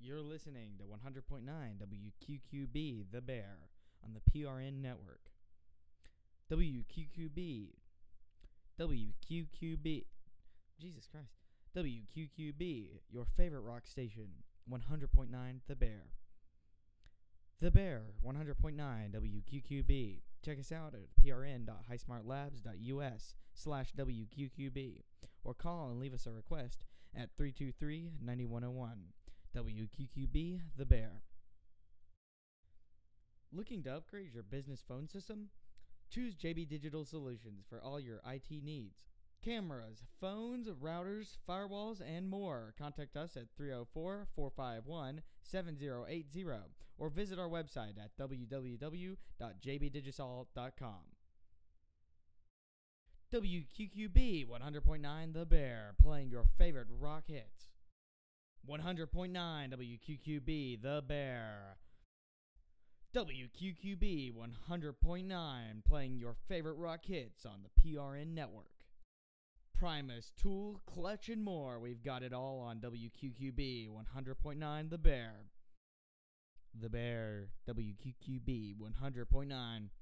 You're listening to 100.9 WQQB The Bear on the PRN network. WQQB. Jesus Christ. WQQB, your favorite rock station. 100.9 The Bear. The Bear, 100.9 WQQB. Check us out at prn.highsmartlabs.us/WQQB or call and leave us a request at 323-9101. WQQB The Bear. Looking to upgrade your business phone system? Choose JB Digital Solutions for all your IT needs. Cameras, phones, routers, firewalls, and more. Contact us at 304-451-7080 or visit our website at www.jbdigisol.com. WQQB 100.9 The Bear, playing your favorite rock hits. 100.9 WQQB The Bear. WQQB 100.9, playing your favorite rock hits on the PRN network. Primus, Tool, Clutch, and more. We've got it all on WQQB 100.9 The Bear. The Bear, WQQB 100.9.